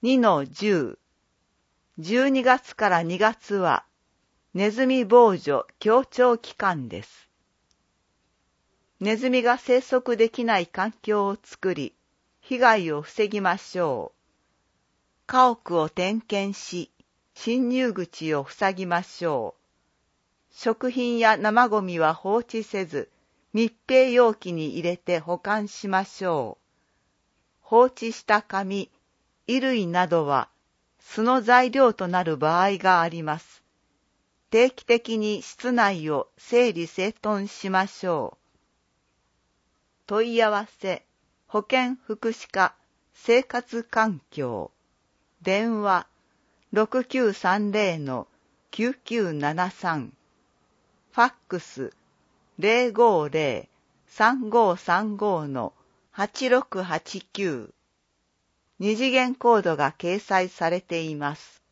2-10、12月から2月は、ネズミ防除協調期間です。ネズミが生息できない環境を作り、被害を防ぎましょう。家屋を点検し、侵入口を塞ぎましょう。食品や生ゴミは放置せず、密閉容器に入れて保管しましょう。放置した紙、衣類などは巣の材料となる場合があります。定期的に室内を整理整頓しましょう。問い合わせ、保健福祉課、生活環境、電話、6930-9973、ファックス、050-3535-8689、二次元コードが掲載されています。